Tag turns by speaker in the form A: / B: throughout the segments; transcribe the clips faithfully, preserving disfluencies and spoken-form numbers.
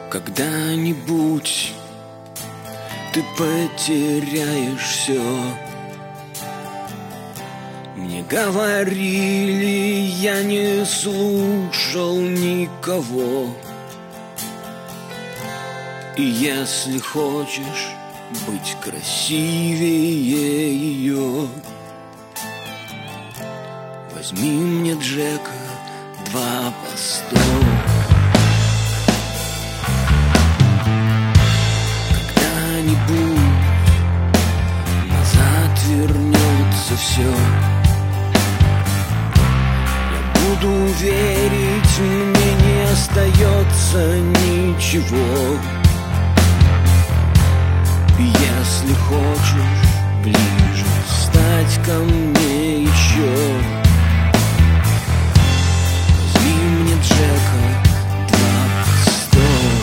A: Когда-нибудь ты потеряешь все. Мне говорили, я не слушал никого. И если хочешь быть красивее ее, возьми мне Джека два по сто. Когда-нибудь назад вернется все. Я буду верить, мне не остается ничего. Если хочешь ближе стать ко мне еще, возьми мне Джека два по сто.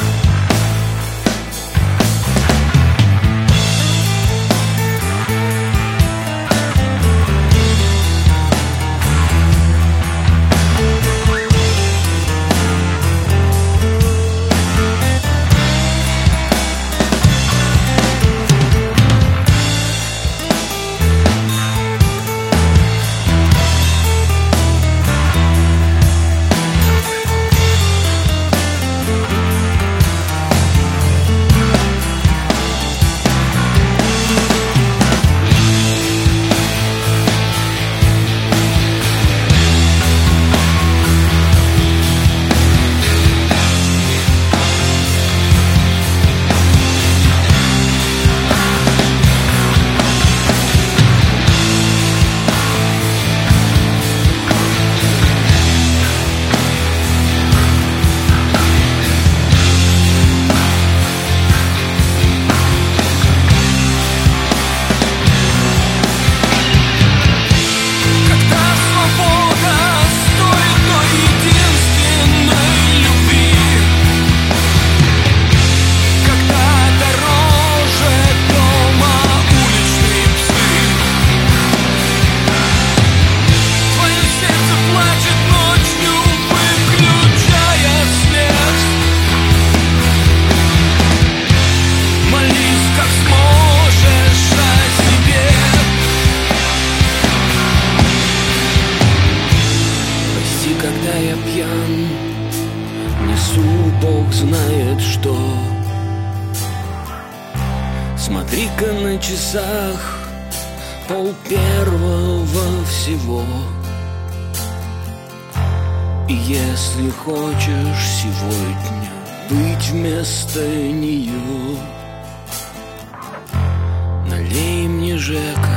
A: Когда я пьян, несу Бог знает что. Смотри-ка на часах, пол первого всего. И если хочешь сегодня быть вместо нее, налей мне Жека